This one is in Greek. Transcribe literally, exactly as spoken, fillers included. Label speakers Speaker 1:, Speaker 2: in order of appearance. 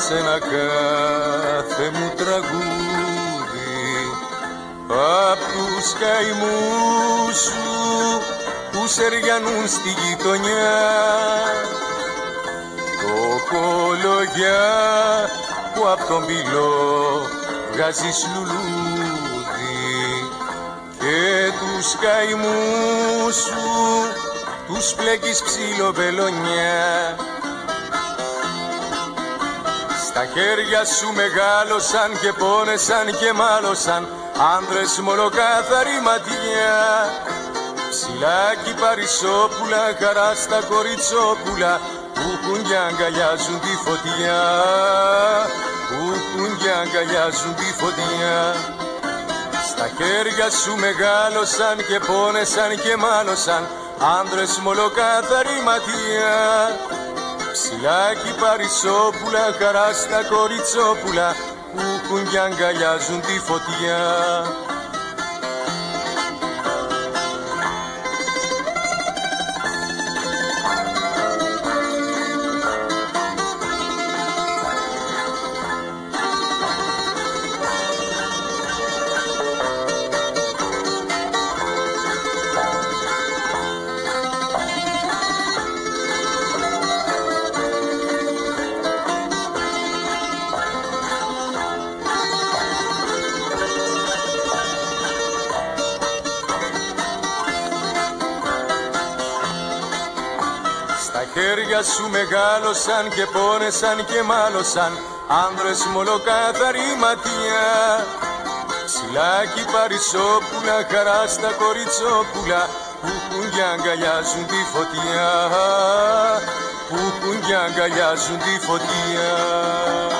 Speaker 1: σένα κάθε μου τραγούδι, απ' τους καημούς σου που σεριανούν στη γειτονιά, το κολογιά που απ' τον πυλό βγάζεις λουλούδι και τους καημούς σου τους πλέκεις ψιλοβελονιά. Στα χέρια σου μεγάλωσαν και πόνεσαν και μάλωσαν άνδρες με ολοκάθαρη ματιά. Ψηλάκι παρισόπουλα, χαρά στα κοριτσόπουλα που έχουν κι αγκαλιάζουν τη φωτιά, που έχουν κι αγκαλιάζουν τη φωτιά. Στα χέρια σου μεγάλωσαν και πόνεσαν και μάλωσαν άνδρες με ολοκάθαρη ματιά. Ψηλάκι παρισόπουλα, χαρά στα κοριτσόπουλα που έχουν κι αγκαλιάζουν τη φωτιά. Τα χέρια σου μεγάλωσαν και πόνεσαν και μάλωσαν άνδρες με ολοκάθαρη ματιά. Ψηλάκι παρισόπουλα, χαρά στα κοριτσόπουλα που έχουν κι αγκαλιάζουν τη φωτιά, που έχουν κι αγκαλιάζουν τη φωτιά.